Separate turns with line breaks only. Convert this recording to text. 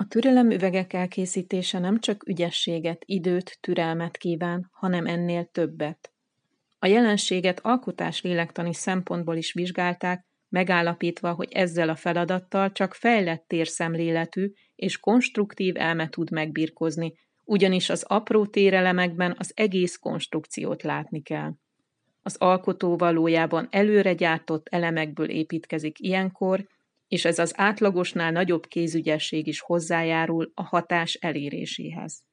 A türelemüvegek elkészítése nem csak ügyességet, időt, türelmet kíván, hanem ennél többet. A jelenséget alkotás-lélektani szempontból is vizsgálták, megállapítva, hogy ezzel a feladattal csak fejlett térszemléletű és konstruktív elme tud megbirkózni, ugyanis az apró térelemekben az egész konstrukciót látni kell. Az alkotó valójában előre gyártott elemekből építkezik ilyenkor, és ez az átlagosnál nagyobb kézügyesség is hozzájárul a hatás eléréséhez.